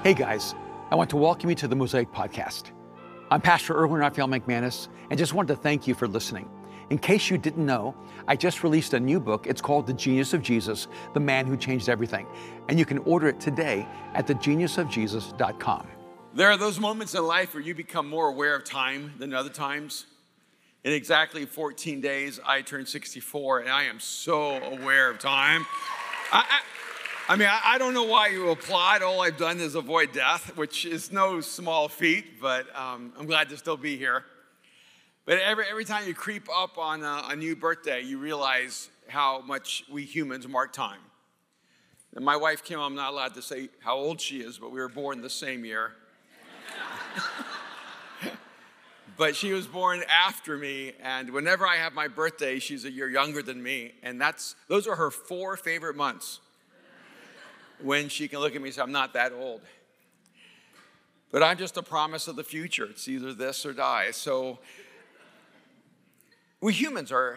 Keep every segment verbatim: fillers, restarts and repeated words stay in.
Hey guys, I want to welcome you to the Mosaic Podcast. I'm Pastor Erwin Raphael McManus, and just wanted to thank you for listening. In case you didn't know, I just released a new book. It's called The Genius of Jesus, The Man Who Changed Everything. And you can order it today at the genius of jesus dot com. There are those moments in life where you become more aware of time than other times. In exactly fourteen days, I turned sixty-four, and I am so aware of time. I, I, I mean, I, I don't know why you applaud. All I've done is avoid death, which is no small feat, but um, I'm glad to still be here. But every, every time you creep up on a, a new birthday, you realize how much we humans mark time. And my wife, Kim, I'm not allowed to say how old she is, but we were born the same year. But she was born after me, and whenever I have my birthday, she's a year younger than me, and that's those are her four favorite months when she can look at me and say, I'm not that old. But I'm just a promise of the future. It's either this or die. So we humans are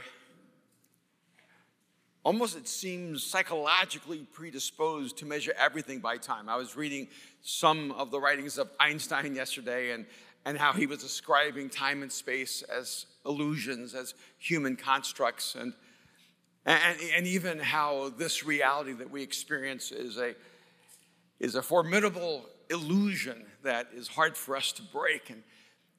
almost, it seems, psychologically predisposed to measure everything by time. I was reading some of the writings of Einstein yesterday, and and how he was describing time and space as illusions, as human constructs, and, and, and even how this reality that we experience is a, is a formidable illusion that is hard for us to break. And,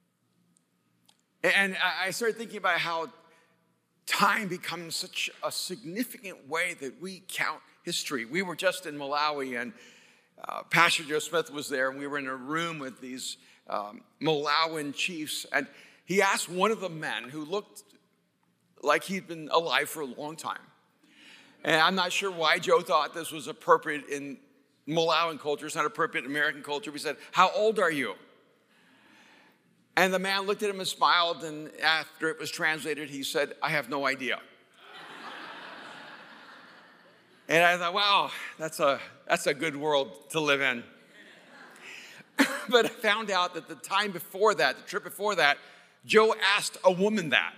and I started thinking about how time becomes such a significant way that we count history. We were just in Malawi, and uh, Pastor Joe Smith was there, and we were in a room with these Um, Malawian chiefs, and he asked one of the men who looked like he'd been alive for a long time. And I'm not sure why Joe thought this was appropriate in Malawian culture. It's not appropriate in American culture. We said, how old are you? And the man looked at him and smiled, and after it was translated, he said, I have no idea. And I thought, wow, that's a, that's a good world to live in. But I found out that the time before that, the trip before that, Joe asked a woman that.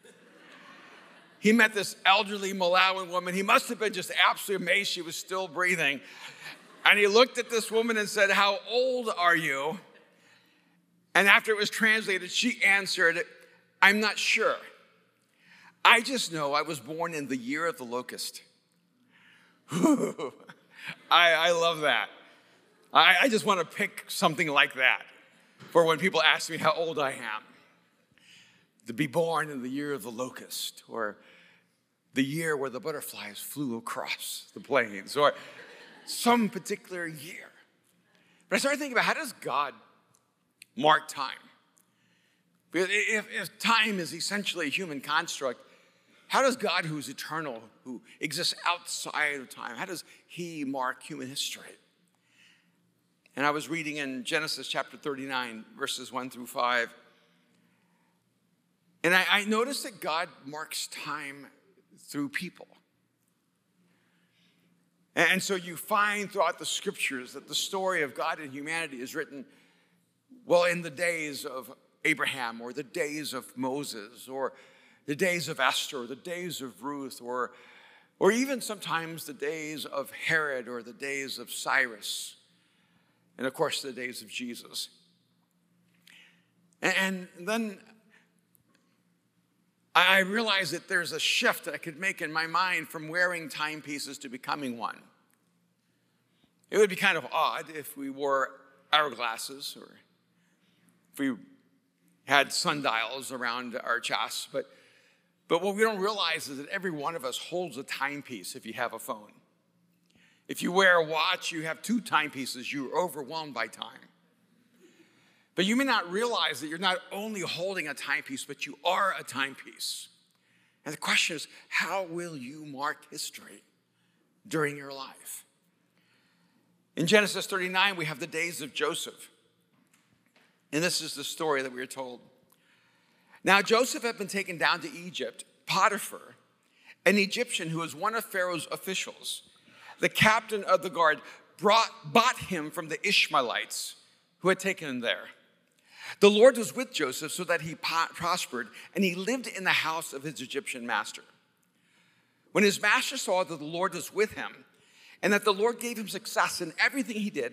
He met this elderly Malawian woman. He must have been just absolutely amazed she was still breathing. And he looked at this woman and said, how old are you? And after it was translated, she answered, I'm not sure. I just know I was born in the year of the locust. I, I love that. I, I just want to pick something like that for when people ask me how old I am. To be born in the year of the locust, or the year where the butterflies flew across the plains, or some particular year. But I started thinking about, how does God mark time? Because if, if time is essentially a human construct, how does God, who's eternal, who exists outside of time, how does he mark human history? And I was reading in Genesis chapter thirty-nine, verses one through five. And I, I noticed that God marks time through people. And, and so you find throughout the scriptures that the story of God and humanity is written, well, in the days of Abraham, or the days of Moses, or the days of Esther, or the days of Ruth, or, or even sometimes the days of Herod, or the days of Cyrus. And of course, the days of Jesus. And then I realized that there's a shift that I could make in my mind from wearing timepieces to becoming one. It would be kind of odd if we wore hourglasses, or if we had sundials around our chests. But, but what we don't realize is that every one of us holds a timepiece if you have a phone. If you wear a watch, you have two timepieces. You're overwhelmed by time. But you may not realize that you're not only holding a timepiece, but you are a timepiece. And the question is, how will you mark history during your life? In Genesis thirty-nine, we have the days of Joseph. And this is the story that we are told. Now, Joseph had been taken down to Egypt. Potiphar, an Egyptian who was one of Pharaoh's officials, the captain of the guard, brought, bought him from the Ishmaelites who had taken him there. The Lord was with Joseph so that he prospered, and he lived in the house of his Egyptian master. When his master saw that the Lord was with him, and that the Lord gave him success in everything he did,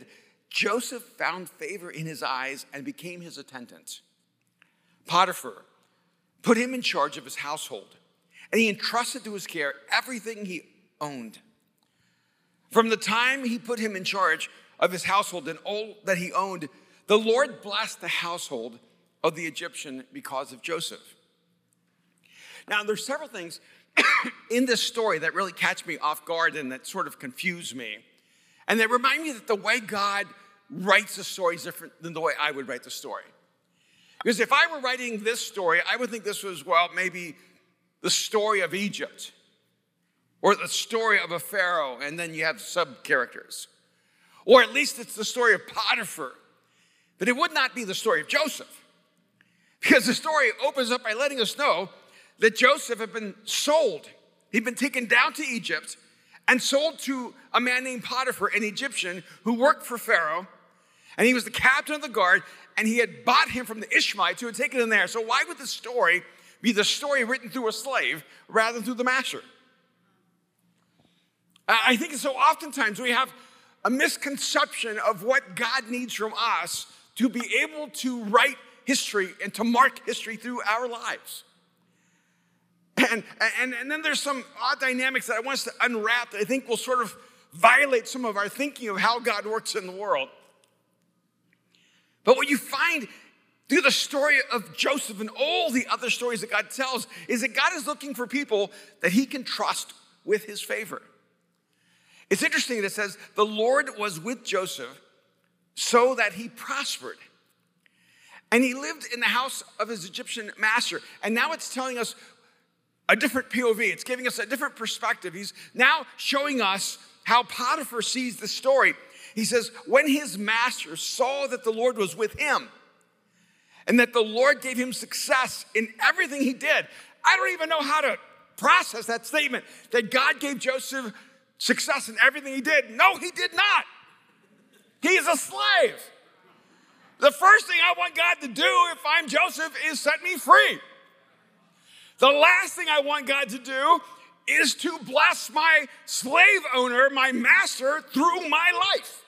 Joseph found favor in his eyes and became his attendant. Potiphar put him in charge of his household, and he entrusted to his care everything he owned. From the time he put him in charge of his household and all that he owned, the Lord blessed the household of the Egyptian because of Joseph. Now, there's several things in this story that really catch me off guard and that sort of confuse me. And they remind me that the way God writes a story is different than the way I would write the story. Because if I were writing this story, I would think this was, well, maybe the story of Egypt or the story of a pharaoh, and then you have sub-characters. Or at least it's the story of Potiphar. But it would not be the story of Joseph. Because the story opens up by letting us know that Joseph had been sold. He'd been taken down to Egypt and sold to a man named Potiphar, an Egyptian who worked for Pharaoh. And he was the captain of the guard, and he had bought him from the Ishmaelites who had taken him there. So why would the story be the story written through a slave rather than through the master? I think so oftentimes we have a misconception of what God needs from us to be able to write history and to mark history through our lives. And, and, and then there's some odd dynamics that I want us to unwrap that I think will sort of violate some of our thinking of how God works in the world. But what you find through the story of Joseph and all the other stories that God tells is that God is looking for people that he can trust with his favor. It's interesting that it says, the Lord was with Joseph so that he prospered. And he lived in the house of his Egyptian master. And now it's telling us a different P O V. It's giving us a different perspective. He's now showing us how Potiphar sees the story. He says, when his master saw that the Lord was with him and that the Lord gave him success in everything he did. I don't even know how to process that statement that God gave Joseph success in everything he did. No, he did not. He's a slave. The first thing I want God to do if I'm Joseph is set me free. The last thing I want God to do is to bless my slave owner, my master, through my life.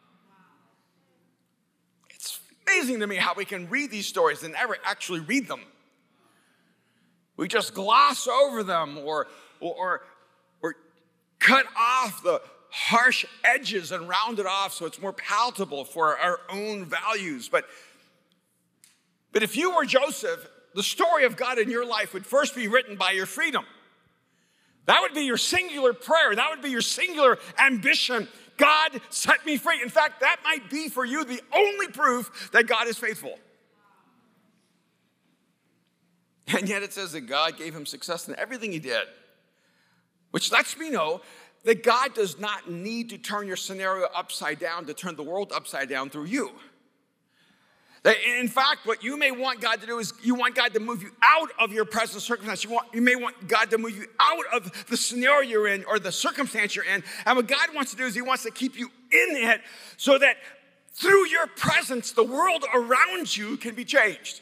It's amazing to me how we can read these stories and never actually read them. We just gloss over them or, or, or cut off the harsh edges and round it off so it's more palatable for our own values. But, but if you were Joseph, the story of God in your life would first be written by your freedom. That would be your singular prayer. That would be your singular ambition. God, set me free. In fact, that might be for you the only proof that God is faithful. And yet it says that God gave him success in everything he did, which lets me know that God does not need to turn your scenario upside down to turn the world upside down through you. That in fact, what you may want God to do is you want God to move you out of your present circumstance. You, want, you may want God to move you out of the scenario you're in or the circumstance you're in. And what God wants to do is he wants to keep you in it so that through your presence, the world around you can be changed.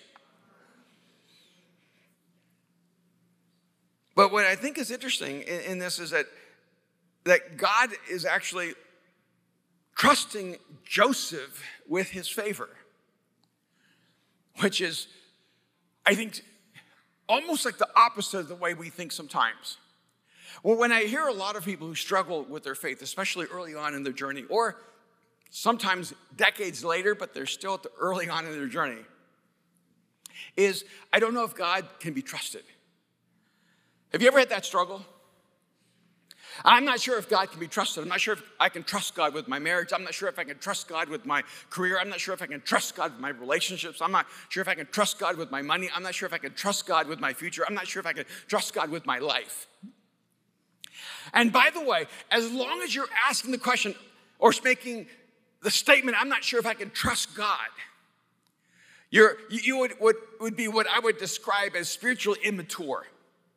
But what I think is interesting in, in this is that, that God is actually trusting Joseph with his favor. Which is, I think, almost like the opposite of the way we think sometimes. Well, when I hear a lot of people who struggle with their faith, especially early on in their journey, or sometimes decades later, but they're still at the early on in their journey, is I don't know if God can be trusted. Have you ever had that struggle? I'm not sure if God can be trusted. I'm not sure if I can trust God with my marriage. I'm not sure if I can trust God with my career. I'm not sure if I can trust God with my relationships. I'm not sure if I can trust God with my money. I'm not sure if I can trust God with my future. I'm not sure if I can trust God with my life. And by the way, as long as you're asking the question or making the statement, I'm not sure if I can trust God, you're, you would, would, would be what I would describe as spiritually immature.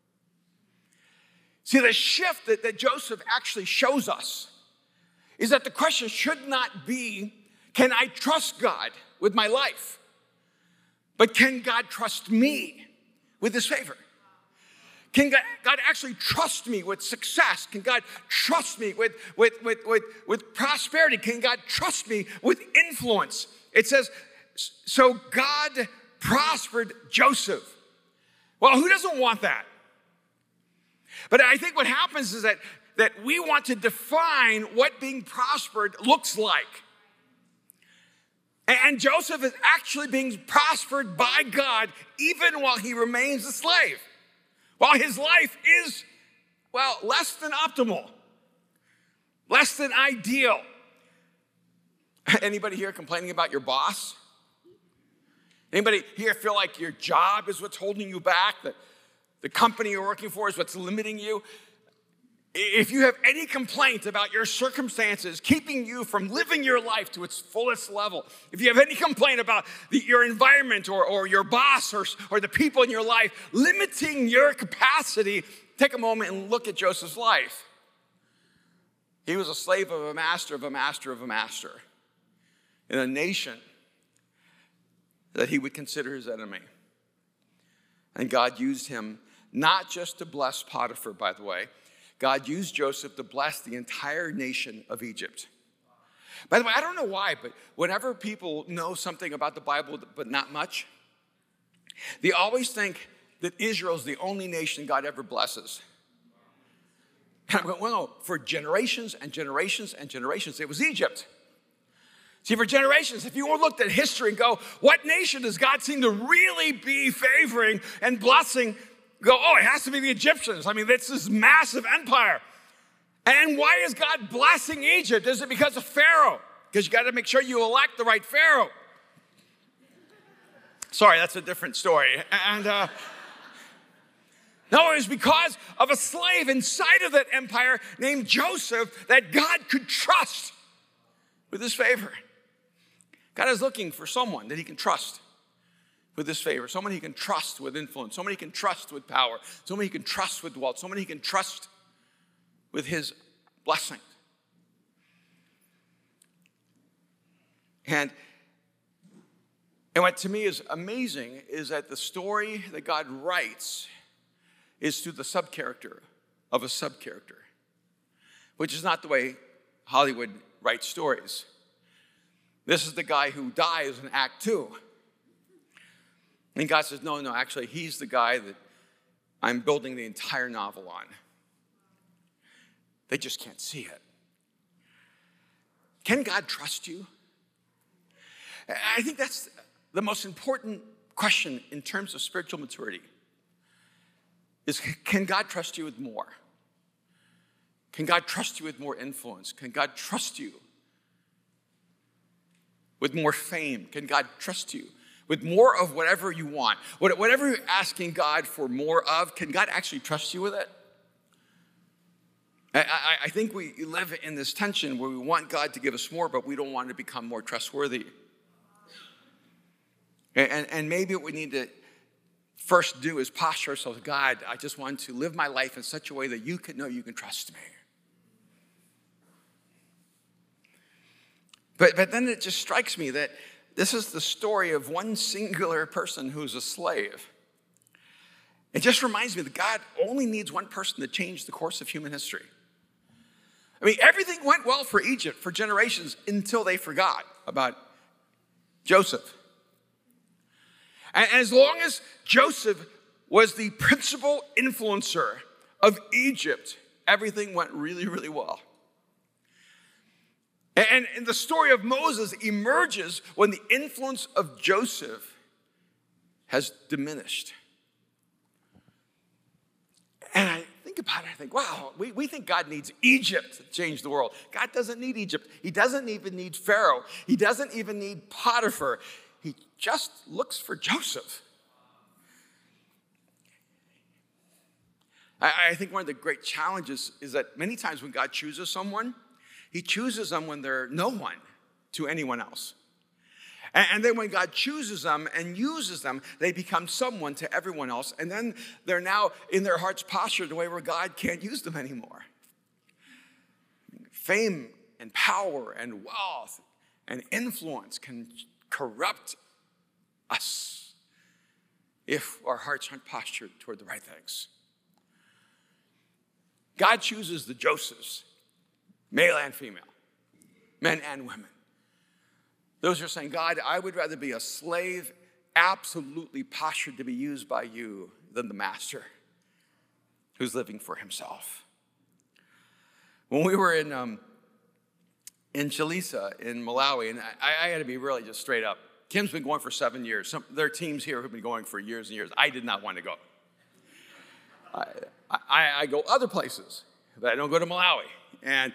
See, the shift that, that Joseph actually shows us is that the question should not be, can I trust God with my life? But can God trust me with his favor? Can God, God actually trust me with success? Can God trust me with, with, with, with, with prosperity? Can God trust me with influence? It says, so God prospered Joseph. Well, who doesn't want that? But I think what happens is that, that we want to define what being prospered looks like. And Joseph is actually being prospered by God even while he remains a slave. While his life is, well, less than optimal, less than ideal. Anybody here complaining about your boss? Anybody here feel like your job is what's holding you back? That the company you're working for is what's limiting you? If you have any complaint about your circumstances keeping you from living your life to its fullest level, if you have any complaint about the, your environment or, or your boss or, or the people in your life limiting your capacity, take a moment and look at Joseph's life. He was a slave of a master of a master of a master in a nation that he would consider his enemy. And God used him not just to bless Potiphar, by the way. God used Joseph to bless the entire nation of Egypt. By the way, I don't know why, but whenever people know something about the Bible, but not much, they always think that Israel's the only nation God ever blesses. And I'm going, well, no, for generations and generations and generations, it was Egypt. See, for generations, if you looked at history and go, what nation does God seem to really be favoring and blessing? Go, oh, it has to be the Egyptians. I mean, it's this massive empire. And why is God blessing Egypt? Is it because of Pharaoh? Because you got to make sure you elect the right Pharaoh. Sorry, that's a different story. And uh, no, it was because of a slave inside of that empire named Joseph that God could trust with his favor. God is looking for someone that he can trust with his favor, someone he can trust with influence, someone he can trust with power, someone he can trust with wealth, someone he can trust with his blessing. And, and what to me is amazing is that the story that God writes is through the sub-character of a sub-character, which is not the way Hollywood writes stories. This is the guy who dies in Act Two. And God says, no, no, actually, he's the guy that I'm building the entire novel on. They just can't see it. Can God trust you? I think that's the most important question in terms of spiritual maturity. Is can God trust you with more? Can God trust you with more influence? Can God trust you with more fame? Can God trust you with more of whatever you want? Whatever you're asking God for more of, can God actually trust you with it? I, I, I think we live in this tension where we want God to give us more, but we don't want to become more trustworthy. And, and maybe what we need to first do is posture ourselves, God, I just want to live my life in such a way that you can know you can trust me. But, but then it just strikes me that this is the story of one singular person who's a slave. It just reminds me that God only needs one person to change the course of human history. I mean, everything went well for Egypt for generations until they forgot about Joseph. And as long as Joseph was the principal influencer of Egypt, everything went really, really well. And, and the story of Moses emerges when the influence of Joseph has diminished. And I think about it, I think, wow, we, we think God needs Egypt to change the world. God doesn't need Egypt. He doesn't even need Pharaoh. He doesn't even need Potiphar. He just looks for Joseph. I, I think one of the great challenges is that many times when God chooses someone, he chooses them when they're no one to anyone else. And, and then when God chooses them and uses them, they become someone to everyone else. And then they're now in their heart's posture in a way where God can't use them anymore. Fame and power and wealth and influence can corrupt us if our hearts aren't postured toward the right things. God chooses the Josephs, male and female, men and women. Those are saying, God, I would rather be a slave, absolutely postured to be used by you, than the master who's living for himself. When we were in um, in Chalisa, in Malawi, and I, I had to be really just straight up. Kim's been going for seven years. Some, there are teams here who've been going for years and years. I did not want to go. I, I, I go other places, but I don't go to Malawi. And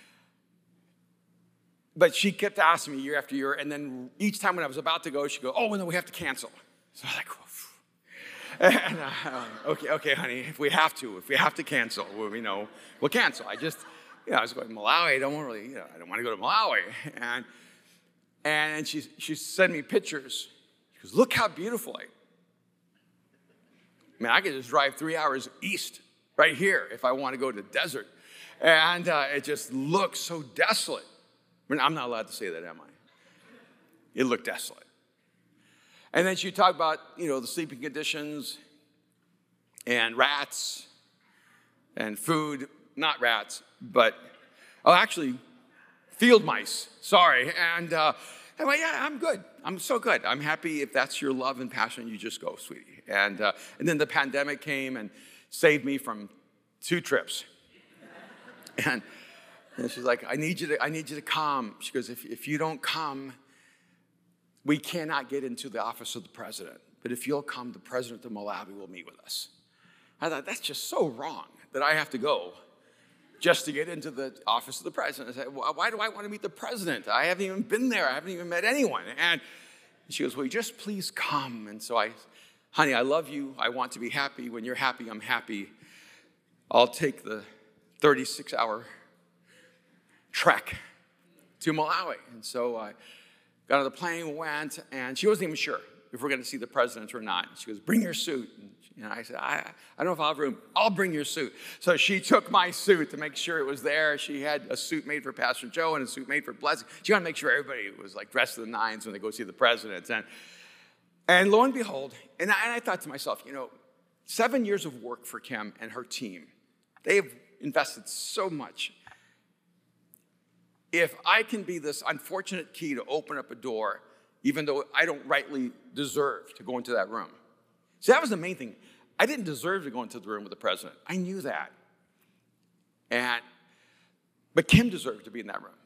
But she kept asking me year after year, and then each time when I was about to go, she'd go, oh, well, no, we have to cancel. So I'm like, oof. And, uh, okay, okay, honey, if we have to, if we have to cancel, we'll, you know, we'll cancel. I just, you know, I was going, Malawi, I don't want really, you know, I don't want to go to Malawi. And and she, she sent me pictures. She goes, look how beautiful I, I mean, I could just drive three hours east right here if I want to go to the desert. And uh, it just looks so desolate. I mean, I'm not allowed to say that, am I? It looked desolate. And then she talked about, you know, the sleeping conditions and rats and food, not rats, but, oh, actually, field mice, sorry. And uh, I'm like, yeah, I'm good. I'm so good. I'm happy if that's your love and passion, you just go, sweetie. And, uh, and then the pandemic came and saved me from two trips. And, and she's like, I need you to, I need you to come. She goes, if, if you don't come, we cannot get into the office of the president. But if you'll come, the president of Malawi will meet with us. I thought, that's just so wrong that I have to go just to get into the office of the president. I said, why do I want to meet the president? I haven't even been there. I haven't even met anyone. And she goes, will you just please come? And so I, honey, I love you. I want to be happy. When you're happy, I'm happy. I'll take the thirty-six hour trek to Malawi. And so I got on the plane, went, and she wasn't even sure if we're going to see the president or not. She goes, bring your suit. And you know, I said, I, I don't know if I'll have room. I'll bring your suit. So she took my suit to make sure it was there. She had a suit made for Pastor Joe and a suit made for Blessing. She wanted to make sure everybody was like dressed to the nines when they go see the president. And, and lo and behold, and I, and I thought to myself, you know, seven years of work for Kim and her team. They've invested so much. If I can be this unfortunate key to open up a door, even though I don't rightly deserve to go into that room. See, that was the main thing. I didn't deserve to go into the room with the president. I knew that. And, but Kim deserved to be in that room.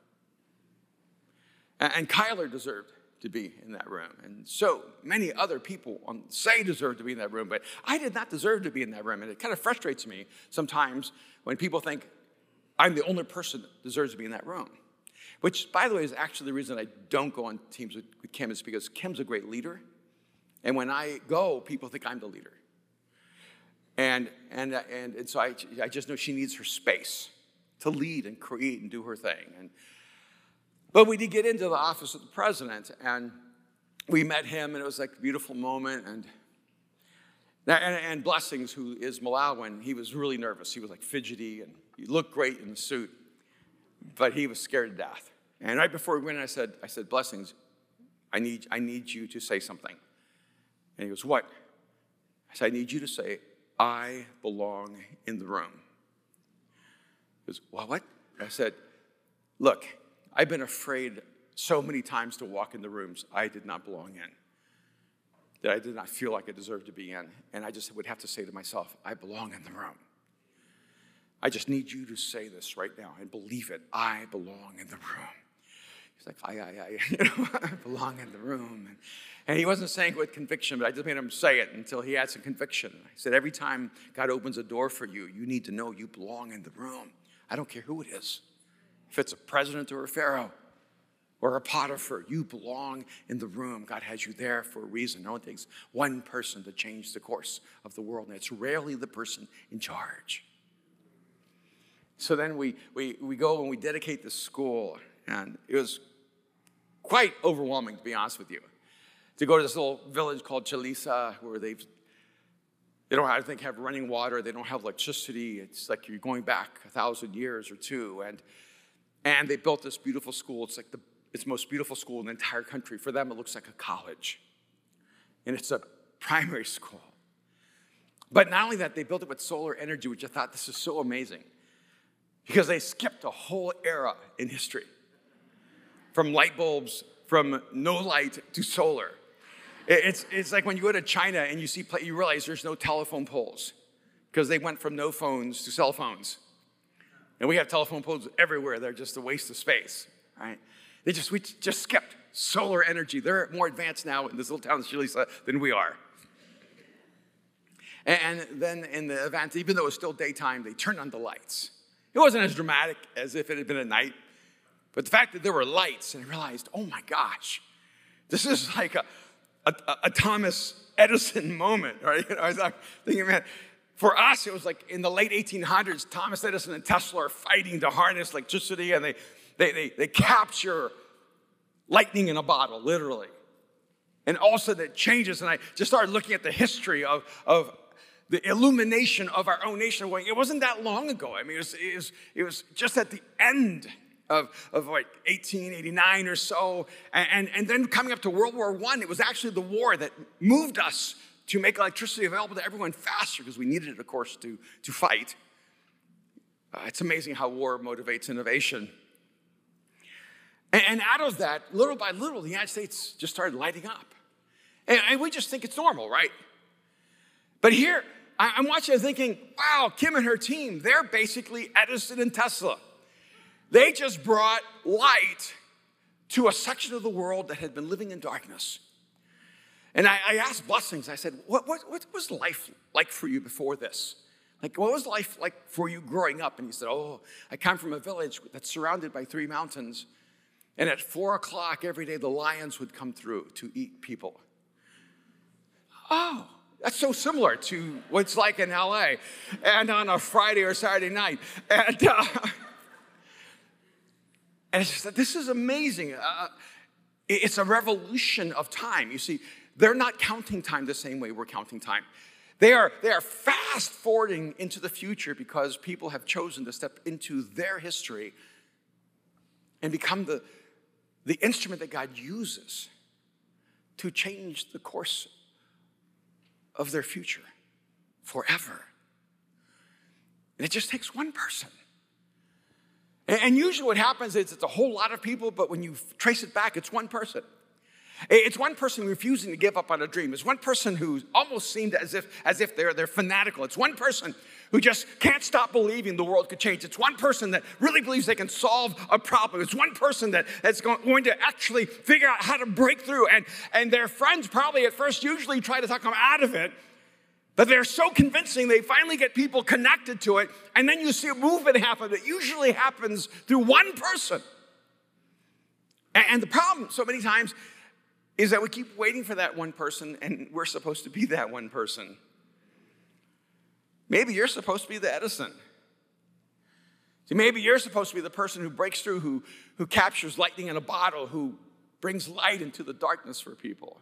And, and Kyler deserved to be in that room. And so many other people on say deserve to be in that room, but I did not deserve to be in that room. And it kind of frustrates me sometimes when people think I'm the only person that deserves to be in that room. Which, by the way, is actually the reason I don't go on teams with, with Kim, is because Kim's a great leader. And when I go, people think I'm the leader. And, and, and, and so I, I just know she needs her space to lead and create and do her thing. And, but we did get into the office of the president, and we met him, and it was like a beautiful moment. And, and, and Blessings, who is Malawian, he was really nervous. He was like fidgety, and he looked great in the suit. But he was scared to death. And right before we went, I said, I said, Blessings, I need, I need you to say something. And he goes, what? I said, I need you to say, I belong in the room. He goes, well, what? I said, look, I've been afraid so many times to walk in the rooms I did not belong in, that I did not feel like I deserved to be in. And I just would have to say to myself, I belong in the room. I just need you to say this right now and believe it. I belong in the room. He's like, I, I, I, you know, I belong in the room. And, and he wasn't saying it with conviction, but I just made him say it until he had some conviction. I said, every time God opens a door for you, you need to know you belong in the room. I don't care who it is. If it's a president or a pharaoh or a Potiphar, you belong in the room. God has you there for a reason. It only takes one person to change the course of the world, and it's rarely the person in charge. So then we, we, we go and we dedicate the school, and it was quite overwhelming, to be honest with you, to go to this little village called Chalisa, where they've, they don't, I think, have running water. They don't have electricity. It's like you're going back a thousand years or two. And, and they built this beautiful school. It's like the, it's the most beautiful school in the entire country. For them, it looks like a college. And it's a primary school. But not only that, they built it with solar energy, which I thought, this is so amazing. because they skipped a whole era in history. From light bulbs, from no light to solar. It's, it's like when you go to China and you see, you realize there's no telephone poles because they went from no phones to cell phones. And we have telephone poles everywhere. They're just a waste of space, right? They just, we just skipped solar energy. They're more advanced now in this little town of Shilisa than we are. And then in the event, even though it was still daytime, they turned on the lights. It wasn't as dramatic as if it had been at night. But the fact that there were lights, and I realized, oh my gosh, this is like a, a, a Thomas Edison moment, right? You know, I was like thinking, man, for us, it was like in the late eighteen hundreds, Thomas Edison and Tesla are fighting to harness electricity, and they, they, they, they capture lightning in a bottle, literally. And all of a sudden it changes, and I just started looking at the history of, of the illumination of our own nation. It wasn't that long ago. I mean, it was, it was, it was just at the end of, of like eighteen eighty-nine or so. And, and, and then coming up to World War One, it was actually the war that moved us to make electricity available to everyone faster because we needed it, of course, to, to fight. Uh, it's amazing how war motivates innovation. And, and out of that, little by little, the United States just started lighting up. And, and we just think it's normal, right? But here, I, I'm watching and thinking, wow, Kim and her team, they're basically Edison and Tesla. They just brought light to a section of the world that had been living in darkness. And I, I asked Blessings, I said, what, what, what was life like for you before this? Like, what was life like for you growing up? And he said, oh, I come from a village that's surrounded by three mountains. And at four o'clock every day, the lions would come through to eat people. Oh, that's so similar to what's like in L A and on a Friday or Saturday night. And, uh, and it's just, this is amazing. Uh, it's a revolution of time. You see, they're not counting time the same way we're counting time. They are, they are fast forwarding into the future because people have chosen to step into their history and become the, the instrument that God uses to change the course of their future forever. And it just takes one person. And, and usually what happens is it's a whole lot of people, but when you trace it back, it's one person. It's one person refusing to give up on a dream. It's one person who almost seemed as if, as if they're, they're fanatical. It's one person who just can't stop believing the world could change. It's one person that really believes they can solve a problem. It's one person that, that's going to actually figure out how to break through. And, and their friends probably at first usually try to talk them out of it, but they're so convincing they finally get people connected to it. And then you see a movement happen that usually happens through one person. And, and the problem so many times is that we keep waiting for that one person, and we're supposed to be that one person. Maybe you're supposed to be the Edison. See, maybe you're supposed to be the person who breaks through, who, who captures lightning in a bottle, who brings light into the darkness for people.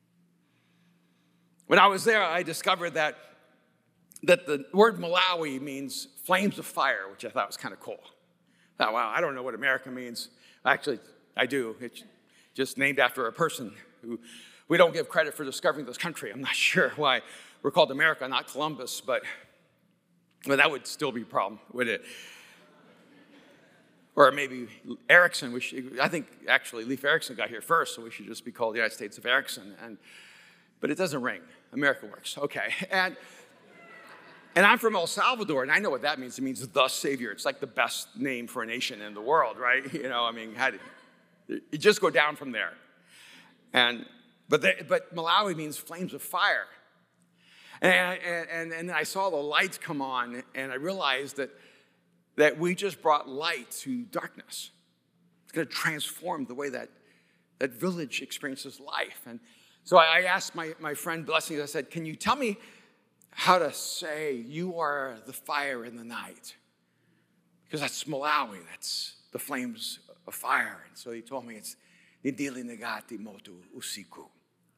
When I was there, I discovered that, that the word Malawi means flames of fire, which I thought was kind of cool. I thought, wow, I don't know what America means. Actually, I do. It's just named after a person who we don't give credit for discovering this country. I'm not sure why we're called America, not Columbus, but, but that would still be a problem, would it? Or maybe Erickson. We should, I think actually Leif Erikson got here first, so we should just be called the United States of Erickson. And, but it doesn't ring. America works. Okay. And, and I'm from El Salvador, and I know what that means. It means the Savior. It's like the best name for a nation in the world, right? You know, I mean, how do you just go down from there. And but they, but Malawi means flames of fire. And, and, and, and I saw the lights come on, and I realized that, that we just brought light to darkness. It's going to transform the way that, that village experiences life. And so I asked my, my friend Blessings, I said, can you tell me how to say you are the fire in the night? Because that's Malawi, that's the flames of fire. And so he told me it's Nidili Negati Motu Usiku.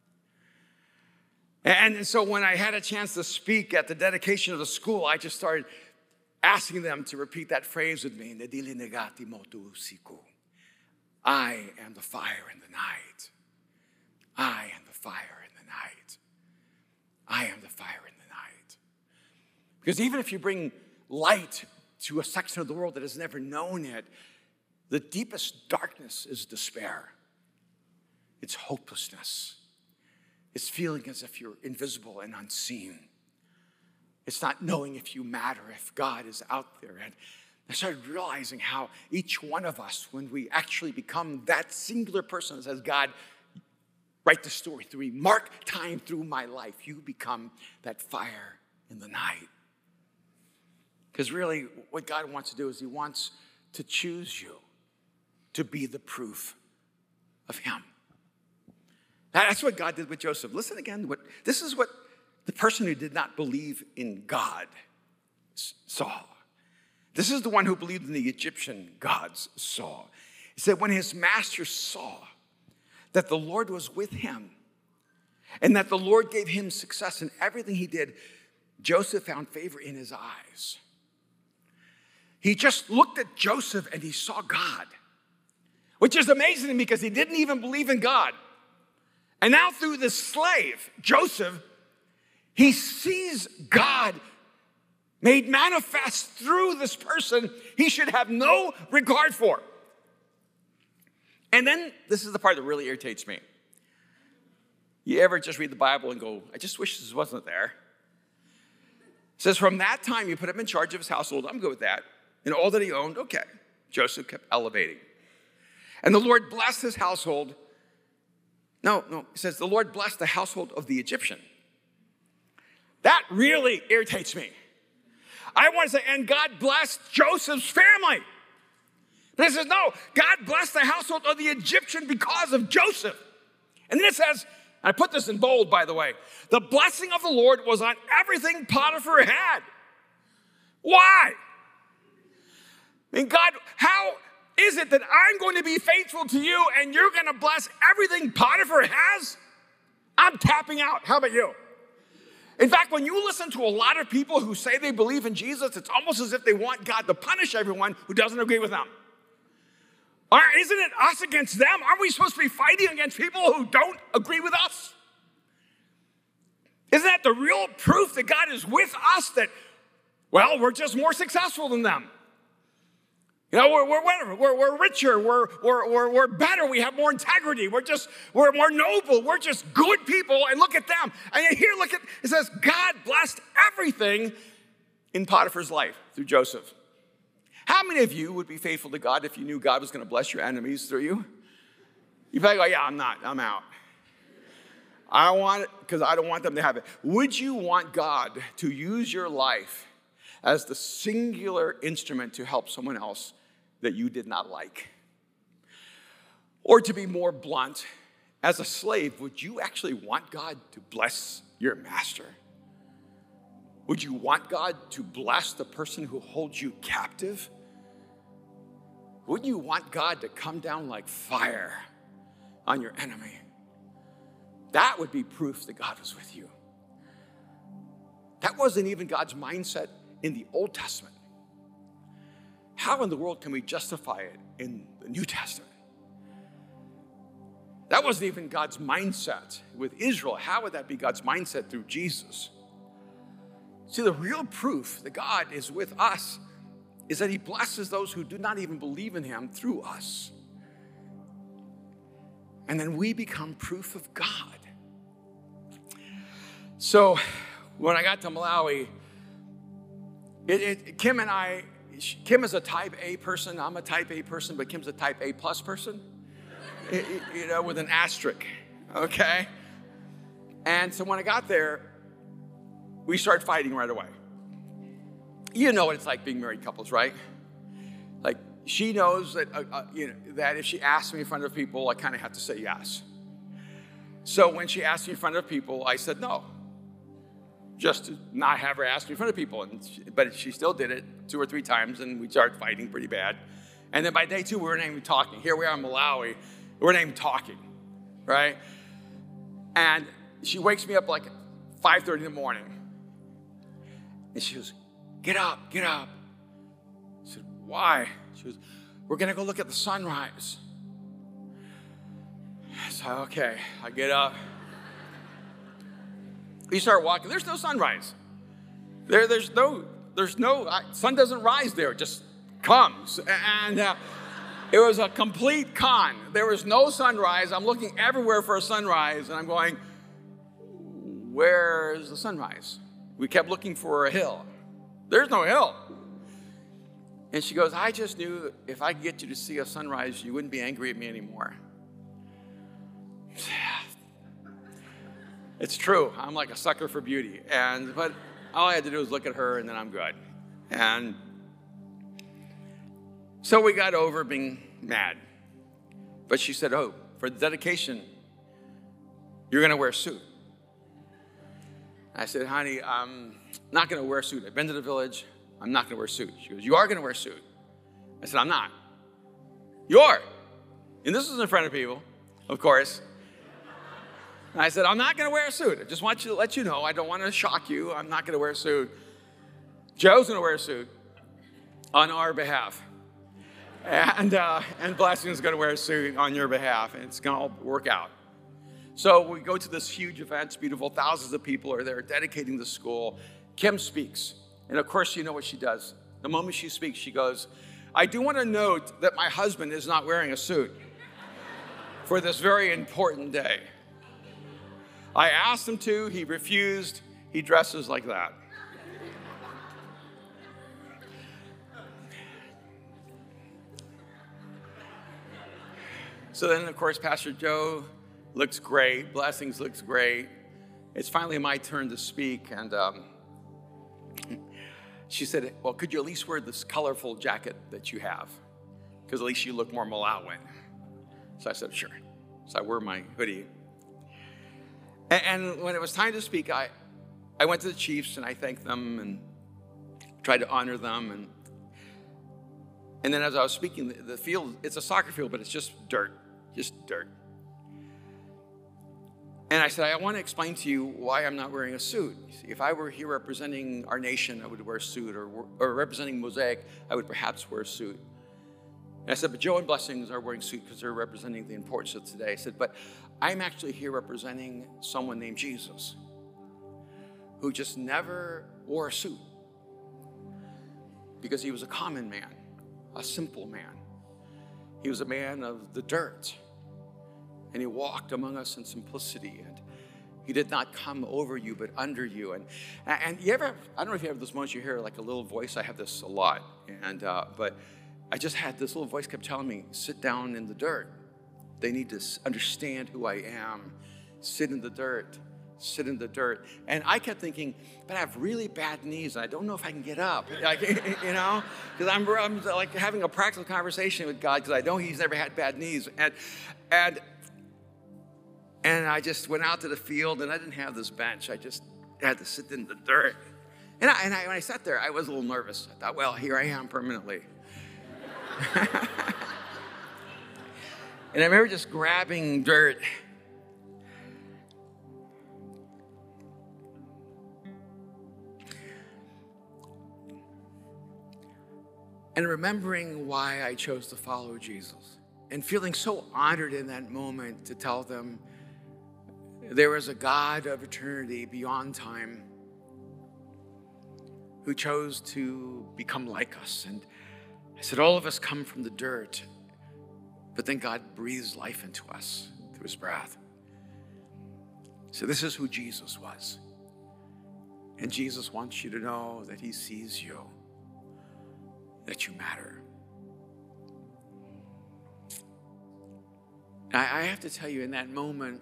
And so when I had a chance to speak at the dedication of the school, I just started asking them to repeat that phrase with me, Nidili Negati Motu Usiku. I am the fire in the night. I am the fire in the night. I am the fire in the night. Because even if you bring light to a section of the world that has never known it, the deepest darkness is despair. It's hopelessness. It's feeling as if you're invisible and unseen. It's not knowing if you matter, if God is out there. And I started realizing how each one of us, when we actually become that singular person that says, God, write the story through me, mark time through my life, you become that fire in the night. Because really, what God wants to do is he wants to choose you to be the proof of him. That's what God did with Joseph. Listen again, what, this is what the person who did not believe in God saw. This is the one who believed in the Egyptian gods saw. He said, when his master saw that the Lord was with him and that the Lord gave him success in everything he did, Joseph found favor in his eyes. He just looked at Joseph and he saw God, which is amazing to me because he didn't even believe in God. And now through the slave, Joseph, he sees God made manifest through this person he should have no regard for. And then, this is the part that really irritates me. You ever just read the Bible and go, I just wish this wasn't there? It says, from that time, you put him in charge of his household. I'm good with that. And all that he owned, okay. Joseph kept elevating. And the Lord blessed his household. No, no, it says, the Lord blessed the household of the Egyptian. That really irritates me. I want to say, and God blessed Joseph's family. But it says, no, God blessed the household of the Egyptian because of Joseph. And then it says, I put this in bold, by the way, the blessing of the Lord was on everything Potiphar had. Why? I mean, God, how is it that I'm going to be faithful to you and you're going to bless everything Potiphar has? I'm tapping out. How about you? In fact, when you listen to a lot of people who say they believe in Jesus, it's almost as if they want God to punish everyone who doesn't agree with them. Or isn't it us against them? Aren't we supposed to be fighting against people who don't agree with us? Isn't that the real proof that God is with us, that, well, we're just more successful than them? You know, we're, we're whatever, we're, we're richer, we're, we're, we're, we're better, we have more integrity, we're just, we're more noble, we're just good people, and look at them. And here, look at, it says, God blessed everything in Potiphar's life through Joseph. How many of you would be faithful to God if you knew God was going to bless your enemies through you? You'd probably go, yeah, I'm not, I'm out. I don't want it because I don't want them to have it. Would you want God to use your life as the singular instrument to help someone else that you did not like? Or to be more blunt, as a slave, would you actually want God to bless your master? Would you want God to bless the person who holds you captive? Wouldn't you want God to come down like fire on your enemy? That would be proof that God was with you. That wasn't even God's mindset in the Old Testament. How in the world can we justify it in the New Testament? That wasn't even God's mindset with Israel. How would that be God's mindset through Jesus? See, the real proof that God is with us is that he blesses those who do not even believe in him through us. And then we become proof of God. So when I got to Malawi, it, it, Kim and I, Kim is a type A person, I'm a type A person, but Kim's a type A plus person, it, it, you know, with an asterisk, okay? And so when I got there, we started fighting right away. You know what it's like being married couples, right? Like, she knows that, uh, uh, you know, that if she asks me in front of people, I kind of have to say yes. So when she asked me in front of people, I said no, just to not have her ask me in front of people. And she, but she still did it two or three times, and we started fighting pretty bad. And then by day two, we weren't even talking. Here we are in Malawi, we weren't even talking, right? And she wakes me up like at five thirty in the morning. And she goes, get up, get up. I said, why? She goes, we're going to go look at the sunrise. I said, okay, I get up. We start walking. There's no sunrise. There, there's no, there's no, I, sun doesn't rise there, it just comes. And uh, it was a complete con. There was no sunrise. I'm looking everywhere for a sunrise, and I'm going, where's the sunrise? We kept looking for a hill. There's no hill. And she goes, I just knew if I could get you to see a sunrise, you wouldn't be angry at me anymore. It's true. I'm like a sucker for beauty. And but all I had to do was look at her, and then I'm good. And so we got over being mad. But she said, oh, for the dedication, you're going to wear a suit. I said, honey, I'm not going to wear a suit. I've been to the village. I'm not going to wear a suit. She goes, you are going to wear a suit. I said, I'm not. You are. And this is in front of people, of course. And I said, I'm not going to wear a suit. I just want you to let you know. I don't want to shock you. I'm not going to wear a suit. Joe's going to wear a suit on our behalf. And, uh, and Blessing's going to wear a suit on your behalf. And it's going to all work out. So we go to this huge event. It's beautiful. Thousands of people are there dedicating the school. Kim speaks. And of course, you know what she does. The moment she speaks, she goes, I do want to note that my husband is not wearing a suit for this very important day. I asked him to. He refused. He dresses like that. So then, of course, Pastor Joe looks great. Blessings looks great. It's finally my turn to speak. And um, she said, well, could you at least wear this colorful jacket that you have? Because at least you look more Malawian. So I said, sure. So I wore my hoodie. And, and when it was time to speak, I, I went to the chiefs and I thanked them and tried to honor them. And, and then as I was speaking, the, the field, it's a soccer field, but it's just dirt, just dirt. And I said, I want to explain to you why I'm not wearing a suit. See, if I were here representing our nation, I would wear a suit, or, or representing Mosaic, I would perhaps wear a suit. And I said, but Joe and Blessings are wearing suits because they're representing the importance of today. I said, but I'm actually here representing someone named Jesus, who just never wore a suit because he was a common man, a simple man. He was a man of the dirt. And he walked among us in simplicity, and he did not come over you, but under you. And and you ever, I don't know if you have those moments you hear like a little voice. I have this a lot. And uh, but I just had this little voice kept telling me, sit down in the dirt. They need to understand who I am. Sit in the dirt. Sit in the dirt. And I kept thinking, but I have really bad knees, and I don't know if I can get up. Like, you know, because I'm, I'm like having a practical conversation with God because I know he's never had bad knees. And and And I just went out to the field, and I didn't have this bench. I just had to sit in the dirt. And, I, and I, when I sat there, I was a little nervous. I thought, well, here I am permanently. And I remember just grabbing dirt. And remembering why I chose to follow Jesus. And feeling so honored in that moment to tell them, there is a God of eternity beyond time who chose to become like us. And I said, all of us come from the dirt, but then God breathes life into us through his breath. So this is who Jesus was. And Jesus wants you to know that he sees you, that you matter. I have to tell you, in that moment,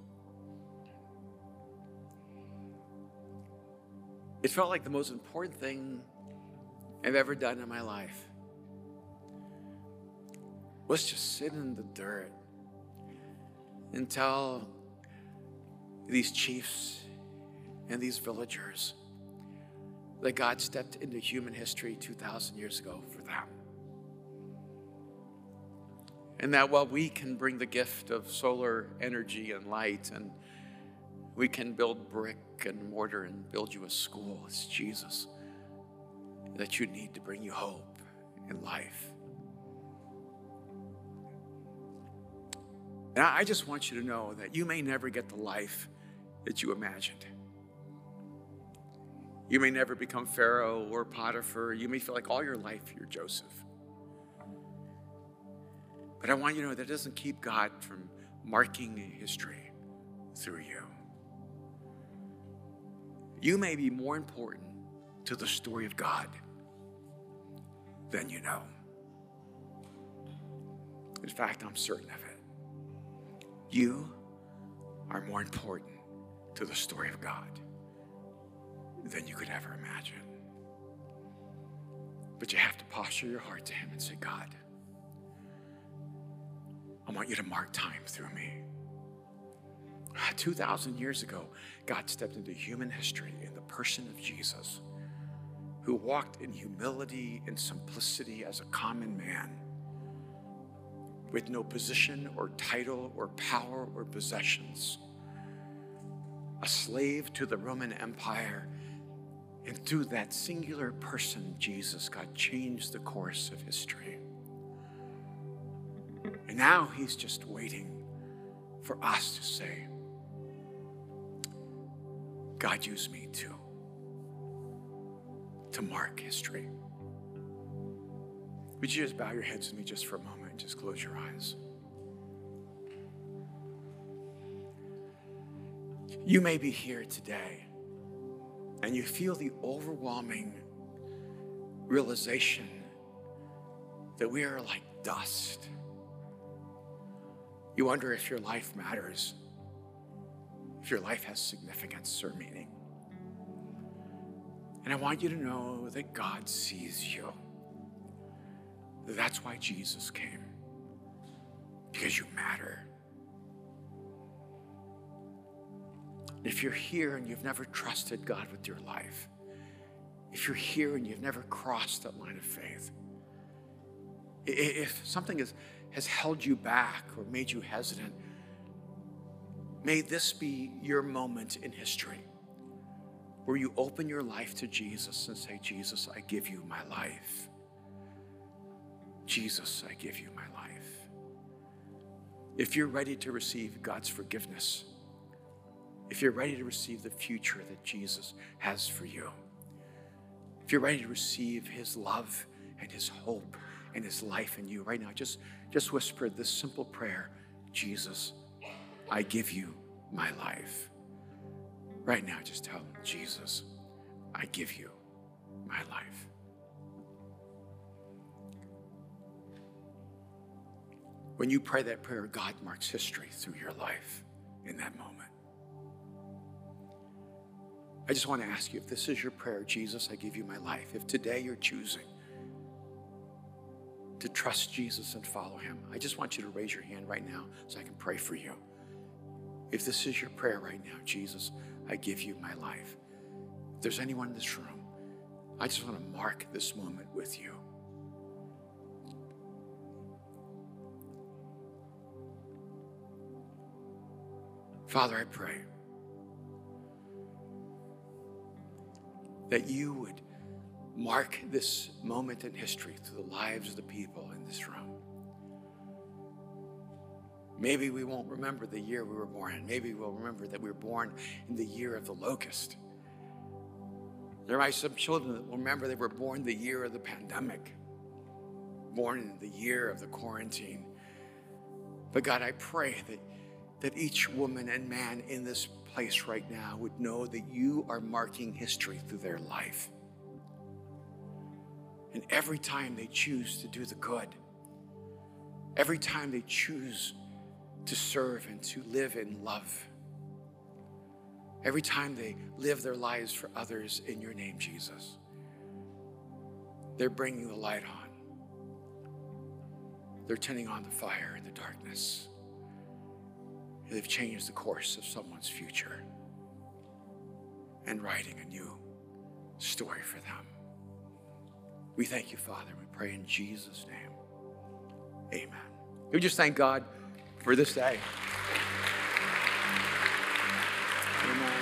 it felt like the most important thing I've ever done in my life was just sit in the dirt and tell these chiefs and these villagers that God stepped into human history two thousand years ago for them. And that while we can bring the gift of solar energy and light, and we can build brick and mortar and build you a school, it's Jesus that you need to bring you hope and life. And I just want you to know that you may never get the life that you imagined. You may never become Pharaoh or Potiphar. You may feel like all your life you're Joseph. But I want you to know that doesn't keep God from marking history through you. You may be more important to the story of God than you know. In fact, I'm certain of it. You are more important to the story of God than you could ever imagine. But you have to posture your heart to him and say, God, I want you to mark time through me. two thousand years ago, God stepped into human history in the person of Jesus, who walked in humility and simplicity as a common man, with no position or title or power or possessions, a slave to the Roman Empire. And through that singular person, Jesus, God changed the course of history. And now he's just waiting for us to say, God, use me too, to mark history. Would you just bow your heads with me just for a moment and just close your eyes? You may be here today and you feel the overwhelming realization that we are like dust. You wonder if your life matters, if your life has significance or meaning. And I want you to know that God sees you. That's why Jesus came, because you matter. If you're here and you've never trusted God with your life, if you're here and you've never crossed that line of faith, if something has, has held you back or made you hesitant, may this be your moment in history where you open your life to Jesus and say, Jesus, I give you my life. Jesus, I give you my life. If you're ready to receive God's forgiveness, if you're ready to receive the future that Jesus has for you, if you're ready to receive his love and his hope and his life in you right now, just, just whisper this simple prayer, Jesus, I give you my life. Right now, just tell him, Jesus, I give you my life. When you pray that prayer, God marks history through your life in that moment. I just want to ask you, if this is your prayer, Jesus, I give you my life. If today you're choosing to trust Jesus and follow him, I just want you to raise your hand right now so I can pray for you. If this is your prayer right now, Jesus, I give you my life. If there's anyone in this room, I just want to mark this moment with you. Father, I pray that you would mark this moment in history through the lives of the people in this room. Maybe we won't remember the year we were born in. Maybe we'll remember that we were born in the year of the locust. There might be some children that will remember they were born the year of the pandemic, born in the year of the quarantine. But God, I pray that, that each woman and man in this place right now would know that you are marking history through their life. And every time they choose to do the good, every time they choose to serve and to live in love, every time they live their lives for others in your name, Jesus, they're bringing the light on. They're tending on the fire in the darkness. They've changed the course of someone's future and writing a new story for them. We thank you, Father. We pray in Jesus' name. Amen. We just thank God for this day. Amen.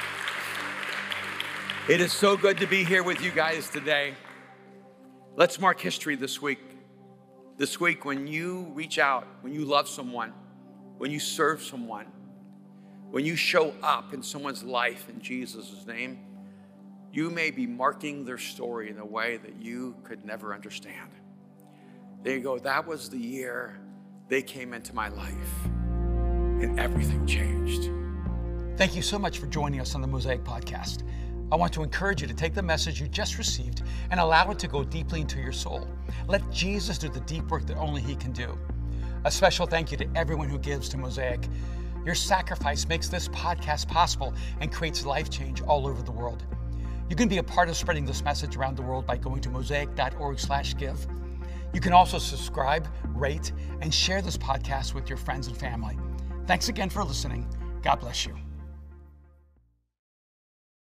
It is so good to be here with you guys today. Let's mark history this week. This week, when you reach out, when you love someone, when you serve someone, when you show up in someone's life in Jesus' name, you may be marking their story in a way that you could never understand. They go, that was the year they came into my life and everything changed. Thank you so much for joining us on the Mosaic Podcast. I want to encourage you to take the message you just received and allow it to go deeply into your soul. Let Jesus do the deep work that only He can do. A special thank you to everyone who gives to Mosaic. Your sacrifice makes this podcast possible and creates life change all over the world. You can be a part of spreading this message around the world by going to mosaic dot org slash give. You can also subscribe, rate, and share this podcast with your friends and family. Thanks again for listening. God bless you.